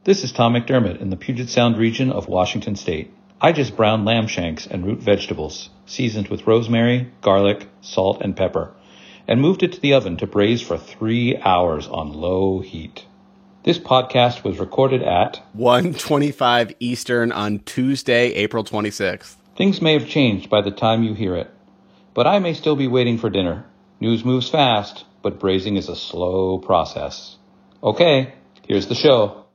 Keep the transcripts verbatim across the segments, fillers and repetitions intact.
This is Tom McDermott in the Puget Sound region of Washington State. I just browned lamb shanks and root vegetables, seasoned with rosemary, garlic, salt, and pepper, and moved it to the oven to braise for three hours on low heat. This podcast was recorded at one twenty-five Eastern on Tuesday, April twenty-sixth. Things may have changed by the time you hear it, but I may still be waiting for dinner. News moves fast, but braising is a slow process. Okay, here's the show.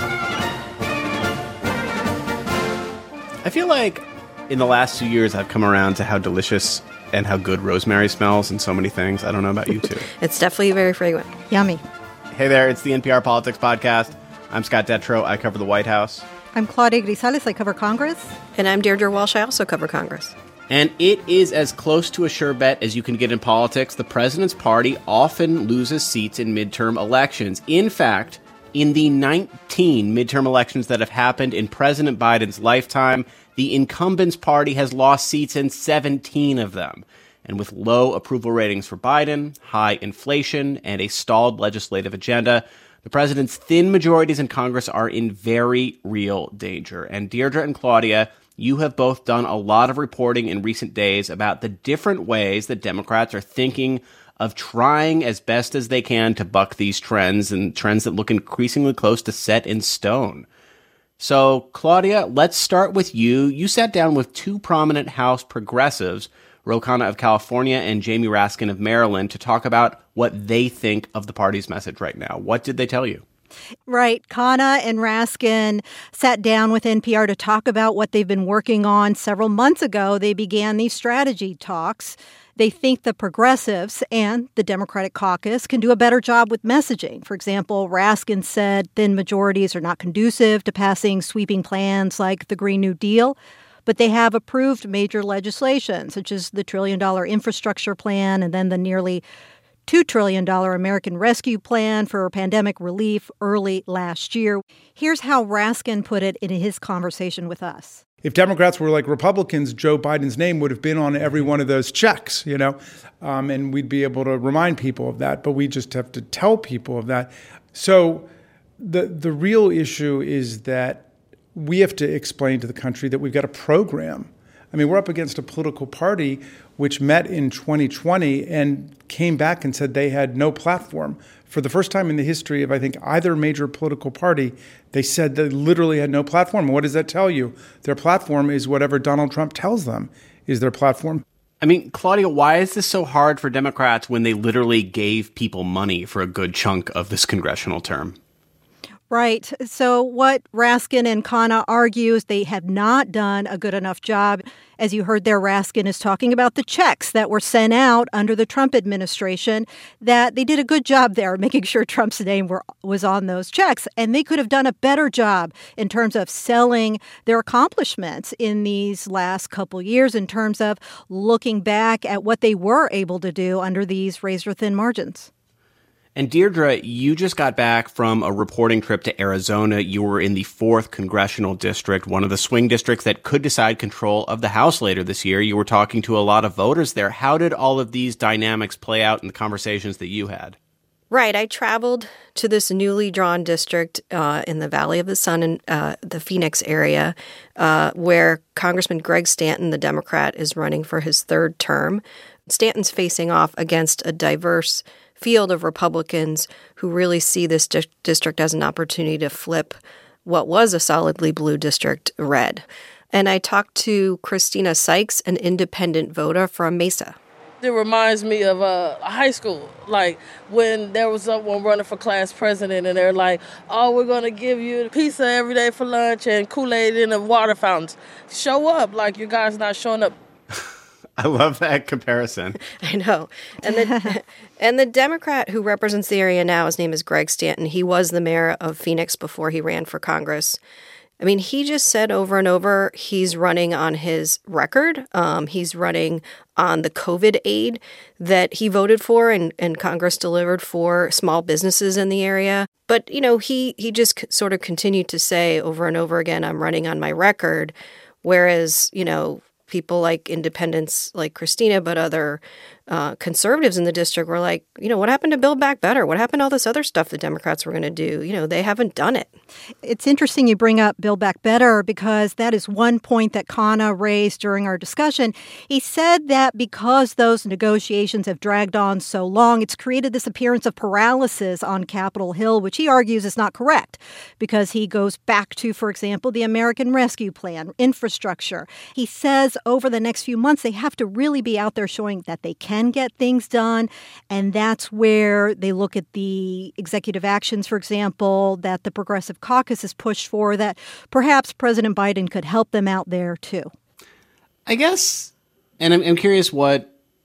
I feel like in the last two years I've come around to how delicious and how good rosemary smells and so many things. I don't know about you two. It's definitely very fragrant. Yummy. Hey there, it's the N P R Politics Podcast. I'm Scott Detrow. I cover the White House. I'm Claudia Grisales. I cover Congress. And I'm Deirdre Walsh. I also cover Congress. And it is as close to a sure bet as you can get in politics. The president's party often loses seats in midterm elections. In fact, in the nineteen midterm elections that have happened in President Biden's lifetime, the incumbent's party has lost seats in seventeen of them. And with low approval ratings for Biden, high inflation, and a stalled legislative agenda, the president's thin majorities in Congress are in very real danger. And Deirdre and Claudia, you have both done a lot of reporting in recent days about the different ways that Democrats are thinking of trying as best as they can to buck these trends, and trends that look increasingly close to set in stone. So, Claudia, let's start with you. You sat down with two prominent House progressives, Ro Khanna of California and Jamie Raskin of Maryland, to talk about what they think of the party's message right now. What did they tell you? Right. Khanna and Raskin sat down with N P R to talk about what they've been working on. Several months ago, they began these strategy talks. They think the progressives and the Democratic caucus can do a better job with messaging. For example, Raskin said thin majorities are not conducive to passing sweeping plans like the Green New Deal, but they have approved major legislation, such as the trillion dollar infrastructure plan and then the nearly two trillion dollars American Rescue Plan for pandemic relief early last year. Here's how Raskin put it in his conversation with us. If Democrats were like Republicans, Joe Biden's name would have been on every one of those checks, you know, um, and we'd be able to remind people of that. But we just have to tell people of that. So the the real issue is that we have to explain to the country that we've got a program. I mean, we're up against a political party which met in twenty twenty and came back and said they had no platform. For the first time in the history of, I think, either major political party, they said they literally had no platform. What does that tell you? Their platform is whatever Donald Trump tells them is their platform. I mean, Claudia, why is this so hard for Democrats when they literally gave people money for a good chunk of this congressional term? Right. So what Raskin and Khanna argue is they have not done a good enough job. As you heard there, Raskin is talking about the checks that were sent out under the Trump administration, that they did a good job there making sure Trump's name were, was on those checks. And they could have done a better job in terms of selling their accomplishments in these last couple years, in terms of looking back at what they were able to do under these razor-thin margins. And Deirdre, you just got back from a reporting trip to Arizona. You were in the fourth congressional district, one of the swing districts that could decide control of the House later this year. You were talking to a lot of voters there. How did all of these dynamics play out in the conversations that you had? Right. I traveled to this newly drawn district uh, in the Valley of the Sun in uh, the Phoenix area, uh, where Congressman Greg Stanton, the Democrat, is running for his third term. Stanton's facing off against a diverse field of Republicans who really see this di- district as an opportunity to flip what was a solidly blue district red. And I talked to Christina Sykes, an independent voter from Mesa. It reminds me of uh, high school, like when there was someone running for class president and they're like, oh, we're going to give you pizza every day for lunch and Kool-Aid in the water fountains. Show up, like you guys not showing up. I love that comparison. I know. And the and the Democrat who represents the area now, his name is Greg Stanton. He was the mayor of Phoenix before he ran for Congress. I mean, he just said over and over he's running on his record. Um, he's running on the COVID aid that he voted for and, and Congress delivered for small businesses in the area. But, you know, he, he just sort of continued to say over and over again, I'm running on my record. Whereas, you know, people like independents like Christina, but other uh, conservatives in the district were like, you know, what happened to Build Back Better? What happened to all this other stuff the Democrats were going to do? You know, they haven't done it. It's interesting you bring up Build Back Better because that is one point that Khanna raised during our discussion. He said that because those negotiations have dragged on so long, it's created this appearance of paralysis on Capitol Hill, which he argues is not correct because he goes back to, for example, the American Rescue Plan, infrastructure. He says over the next few months, they have to really be out there showing that they can get things done. And that's where they look at the executive actions, for example, that the Progressive Caucus has pushed for, that perhaps President Biden could help them out there, too. I guess, and I'm, I'm curious what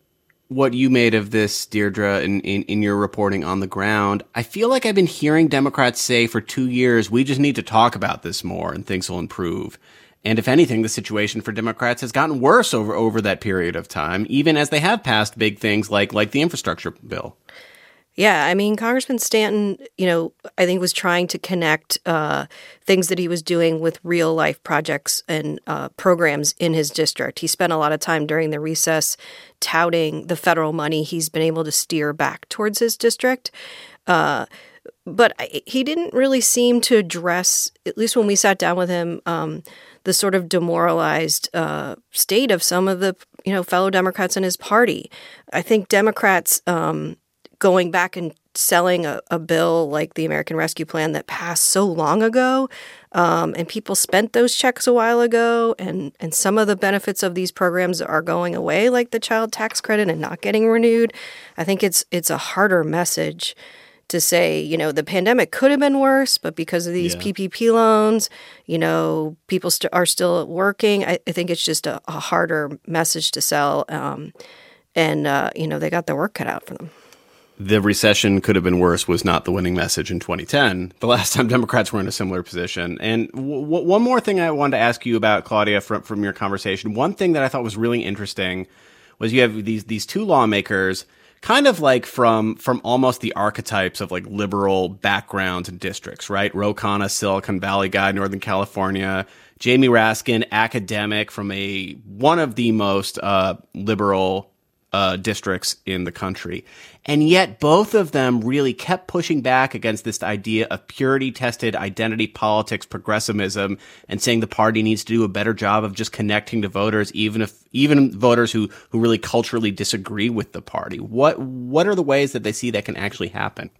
what you made of this, Deirdre, in, in, in your reporting on the ground. I feel like I've been hearing Democrats say for two years, we just need to talk about this more and things will improve. And if anything, the situation for Democrats has gotten worse over, over that period of time, even as they have passed big things like like the infrastructure bill. Yeah, I mean, Congressman Stanton, you know, I think was trying to connect uh, things that he was doing with real life projects and uh, programs in his district. He spent a lot of time during the recess touting the federal money he's been able to steer back towards his district. Uh, but he didn't really seem to address, at least when we sat down with him, um, the sort of demoralized uh, state of some of the, you know, fellow Democrats in his party. I think Democrats um, going back and selling a, a bill like the American Rescue Plan that passed so long ago, um, and people spent those checks a while ago, and, and some of the benefits of these programs are going away, like the child tax credit and not getting renewed. I think it's it's a harder message to say, you know, the pandemic could have been worse, but because of these yeah. P P P loans, you know, people st- are still working. I, I think it's just a, a harder message to sell. Um, and, uh, you know, they got their work cut out for them. The recession could have been worse was not the winning message in twenty ten, the last time Democrats were in a similar position. And w- w- one more thing I wanted to ask you about, Claudia, from, from your conversation. One thing that I thought was really interesting was you have these these two lawmakers kind of like from from almost the archetypes of like liberal backgrounds and districts, right? Ro Khanna, Silicon Valley guy, Northern California. Jamie Raskin, academic from a one of the most uh, liberal uh, districts in the country. And yet both of them really kept pushing back against this idea of purity-tested identity politics, progressivism, and saying the party needs to do a better job of just connecting to voters, even if even voters who, who really culturally disagree with the party. What what are the ways that they see that can actually happen?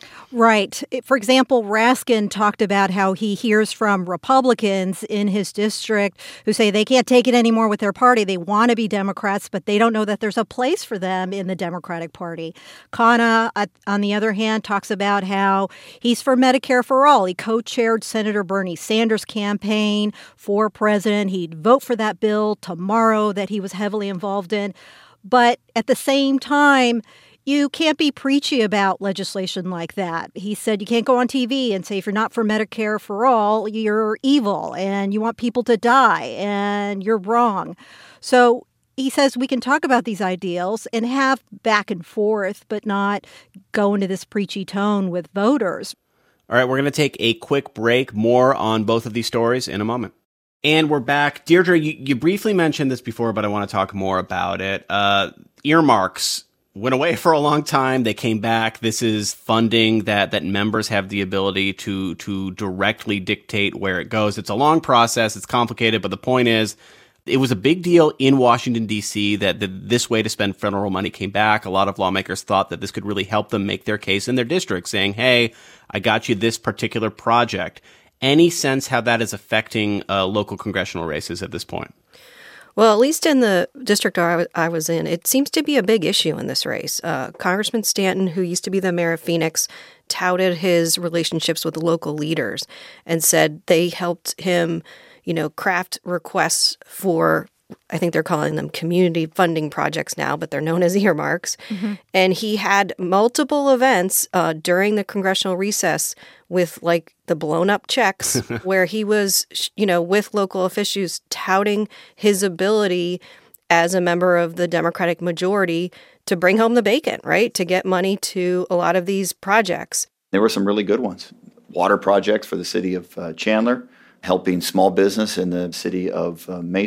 Right. For example, Raskin talked about how he hears from Republicans in his district who say they can't take it anymore with their party. They want to be Democrats, but they don't know that there's a place for them in the Democratic Party. Khanna, on the other hand, talks about how he's for Medicare for all. He co-chaired Senator Bernie Sanders' campaign for president. He'd vote for that bill tomorrow that he was heavily involved in. But at the same time, you can't be preachy about legislation like that. He said you can't go on T V and say if you're not for Medicare for all, you're evil and you want people to die and you're wrong. So he says we can talk about these ideals and have back and forth, but not go into this preachy tone with voters. All right, we're going to take a quick break. More on both of these stories in a moment. And we're back. Deirdre, you, you briefly mentioned this before, but I want to talk more about it. Uh, earmarks went away for a long time. They came back. This is funding that that members have the ability to to directly dictate where it goes. It's a long process. It's complicated, but the point is, it was a big deal in Washington, D C that the, this way to spend federal money came back. A lot of lawmakers thought that this could really help them make their case in their district, saying, hey, I got you this particular project. Any sense how that is affecting uh, local congressional races at this point? Well, at least in the district I, w- I was in, it seems to be a big issue in this race. Uh, Congressman Stanton, who used to be the mayor of Phoenix, touted his relationships with local leaders and said they helped him, you know, craft requests for, I think they're calling them community funding projects now, but they're known as earmarks. Mm-hmm. And he had multiple events uh, during the congressional recess with like the blown up checks where he was, you know, with local officials touting his ability as a member of the Democratic majority to bring home the bacon, right? To get money to a lot of these projects. There were some really good ones. Water projects for the city of uh, Chandler, helping small business in the city of uh, Mesa.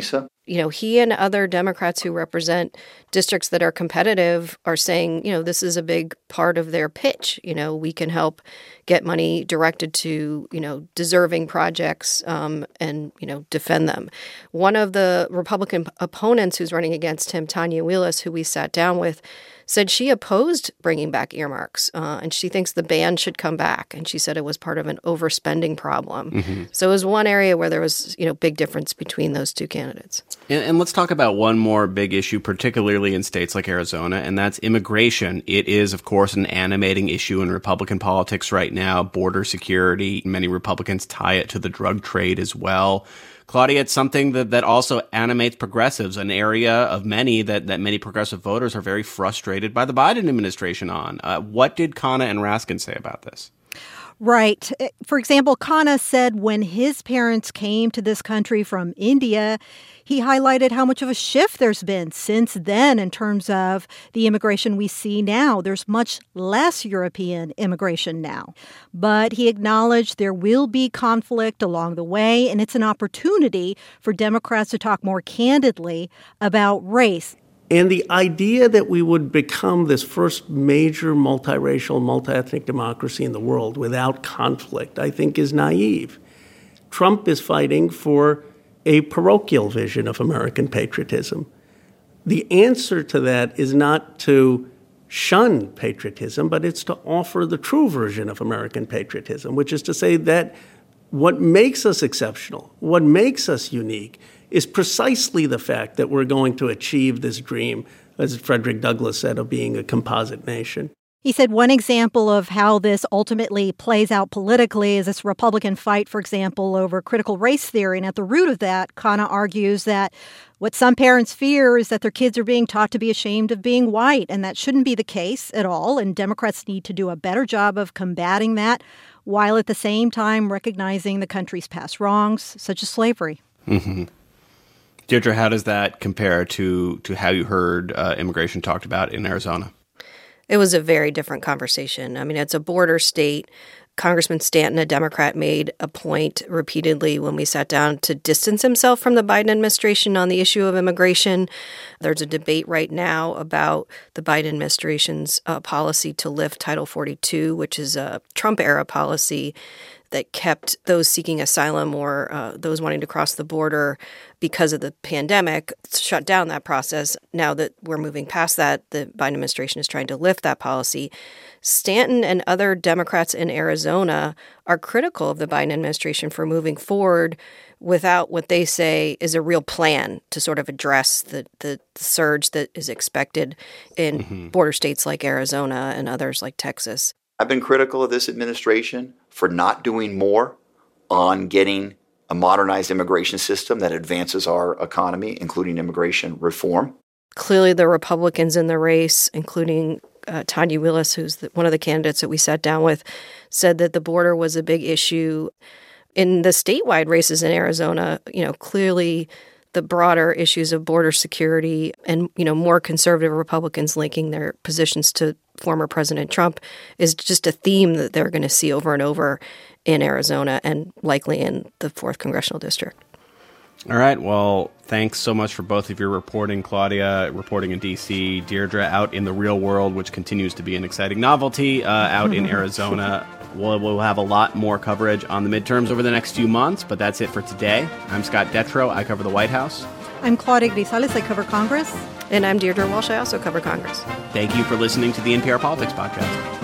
You know, he and other Democrats who represent districts that are competitive are saying, you know, this is a big part of their pitch. You know, we can help get money directed to, you know, deserving projects um, and, you know, defend them. One of the Republican opponents who's running against him, Tanya Wheelis, who we sat down with, said she opposed bringing back earmarks, uh, and she thinks the ban should come back. And she said it was part of an overspending problem. Mm-hmm. So it was one area where there was, you know, big difference between those two candidates. And, and let's talk about one more big issue, particularly in states like Arizona, and that's immigration. It is, of course, an animating issue in Republican politics right now, border security. Many Republicans tie it to the drug trade as well. Claudia, it's something that, that also animates progressives, an area of many that, that many progressive voters are very frustrated by the Biden administration on. Uh, what did Khanna and Raskin say about this? Right. For example, Khanna said when his parents came to this country from India, he highlighted how much of a shift there's been since then in terms of the immigration we see now. There's much less European immigration now. But he acknowledged there will be conflict along the way, and it's an opportunity for Democrats to talk more candidly about race. And the idea that we would become this first major multiracial, multi-ethnic democracy in the world without conflict, I think, is naive. Trump is fighting for a parochial vision of American patriotism. The answer to that is not to shun patriotism, but it's to offer the true version of American patriotism, which is to say that what makes us exceptional, what makes us unique, is precisely the fact that we're going to achieve this dream, as Frederick Douglass said, of being a composite nation. He said one example of how this ultimately plays out politically is this Republican fight, for example, over critical race theory. And at the root of that, Khanna argues that what some parents fear is that their kids are being taught to be ashamed of being white. And that shouldn't be the case at all. And Democrats need to do a better job of combating that, while at the same time recognizing the country's past wrongs, such as slavery. Mm-hmm. Deirdre, how does that compare to, to how you heard uh, immigration talked about in Arizona? It was a very different conversation. I mean, it's a border state. Congressman Stanton, a Democrat, made a point repeatedly when we sat down to distance himself from the Biden administration on the issue of immigration. There's a debate right now about the Biden administration's uh, policy to lift Title forty-two, which is a Trump-era policy that kept those seeking asylum or uh, those wanting to cross the border because of the pandemic, shut down that process. Now that we're moving past that, the Biden administration is trying to lift that policy. Stanton and other Democrats in Arizona are critical of the Biden administration for moving forward without what they say is a real plan to sort of address the, the, the surge that is expected in mm-hmm. border states like Arizona and others like Texas. I've been critical of this administration for not doing more on getting a modernized immigration system that advances our economy, including immigration reform. Clearly, the Republicans in the race, including uh, Tanya Wheelis, who's the, one of the candidates that we sat down with, said that the border was a big issue. In the statewide races in Arizona, you know, clearly the broader issues of border security and, you know, more conservative Republicans linking their positions to former President Trump is just a theme that they're going to see over and over in Arizona and likely in the fourth Congressional District. All right. Well, thanks so much for both of your reporting, Claudia, reporting in D C, Deirdre out in the real world, which continues to be an exciting novelty uh, out in Arizona. We'll, we'll have a lot more coverage on the midterms over the next few months, but that's it for today. I'm Scott Detrow. I cover the White House. I'm Claudia Grisales. I cover Congress. And I'm Deirdre Walsh. I also cover Congress. Thank you for listening to the N P R Politics Podcast.